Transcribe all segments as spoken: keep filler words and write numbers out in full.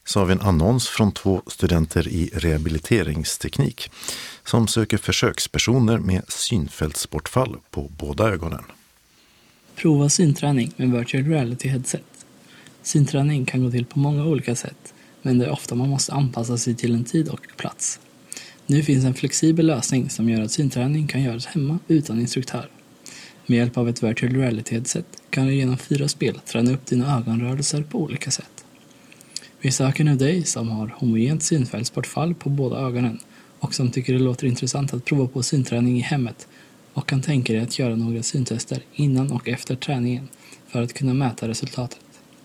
så har vi en annons från två studenter i rehabiliteringsteknik som söker försökspersoner med synfältsbortfall på båda ögonen. Prova synträning med virtual reality headset. Synträning kan gå till på många olika sätt, men det är ofta man måste anpassa sig till en tid och plats. Nu finns en flexibel lösning som gör att synträning kan göras hemma utan instruktör. Med hjälp av ett virtual reality headset kan du genom fyra spel träna upp dina ögonrörelser på olika sätt. Vi söker nu dig som har homogent synfältsbortfall på båda ögonen och som tycker det låter intressant att prova på synträning i hemmet och kan tänka dig att göra några syntester innan och efter träningen för att kunna mäta resultatet.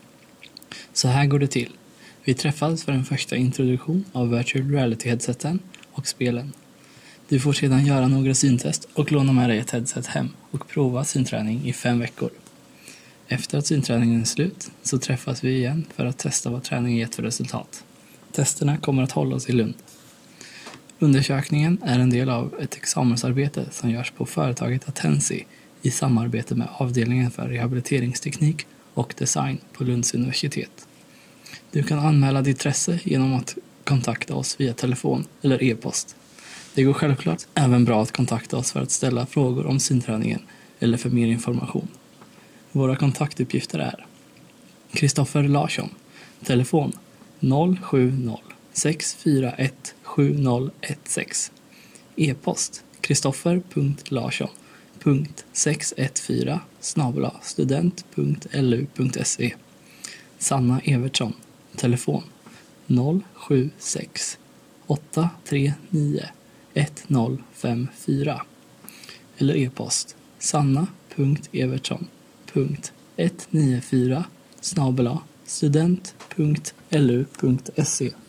Så här går det till. Vi träffas för en första introduktion av virtual reality-headseten och spelen. Du får sedan göra några syntest och låna med dig ett headset hem och prova synträning i fem veckor. Efter att synträningen är slut så träffas vi igen för att testa vad träningen gett för resultat. Testerna kommer att hållas i Lund. Undersökningen är en del av ett examensarbete som görs på företaget Attensi i samarbete med avdelningen för rehabiliteringsteknik och design på Lunds universitet. Du kan anmäla ditt intresse genom att kontakta oss via telefon eller e-post. Det går självklart även bra att kontakta oss för att ställa frågor om synträningen eller för mer information. Våra kontaktuppgifter är Kristoffer Larsson, telefon noll sju noll sex fyra ett sju noll ett sex, e-post kristoffer punkt larsson punkt sex ett fyra snabel-a student punkt l u punkt se, Sanna Evertsson, telefon noll sju sex åtta tre nio ett noll fem fyra eller e-post sanna punkt evertsson punkt ett nio fyra snabel-a student punkt l u punkt se.